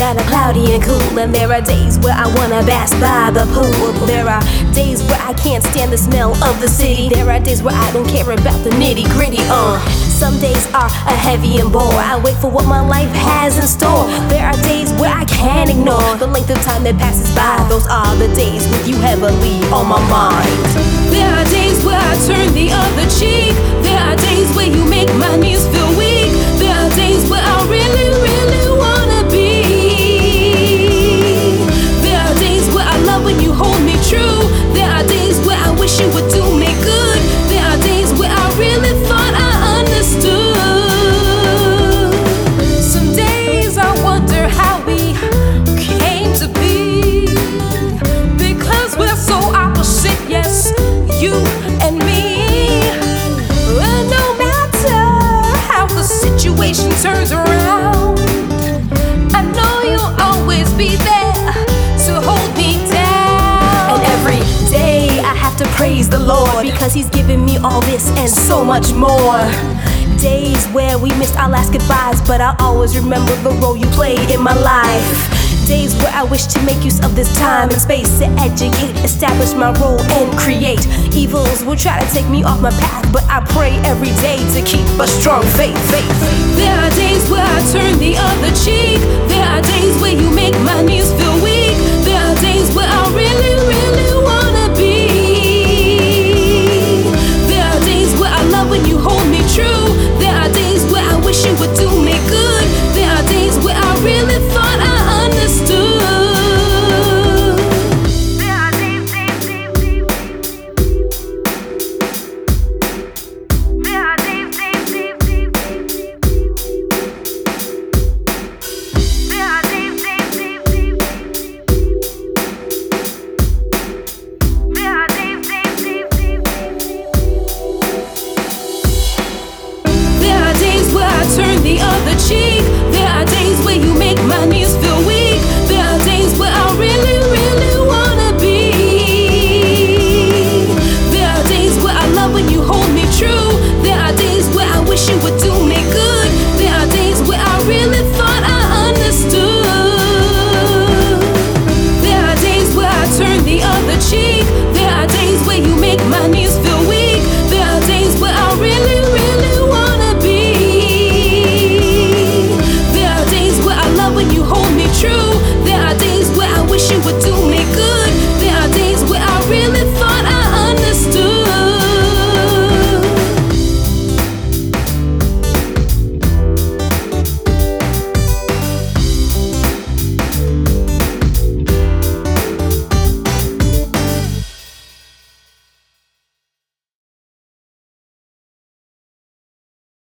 kinda cloudy and cool, and there are days where I wanna bask by the pool. There are days where I can't stand the smell of the city. There are days where I don't care about the nitty-gritty. Some days are a heavy and bore. I wait for what my life has in store. There are days where I can't ignore the length of time that passes by. Those are the days with you heavily on my mind. There are days where I turn the other cheek. There are days where you make my knees feel weak. There are days where I really, really wanna be. There are days where I love when you hold me true. There are days where I wish you would do me good. There are days where I really thought I understood. Some days I wonder how we came to be, because we're so opposite, yes, you and me. And no matter how the situation turns around, I know you'll always be there to hold me down. And every day I have to praise the Lord, because He's given me all this and so much more. Days where we missed our last goodbyes, but I always remember the role you played in my life. Days where I wish to make use of this time and space to educate, establish my role and create. Evils will try to take me off my path, but I pray every day to keep a strong faith. There are days where I turn the other cheek. There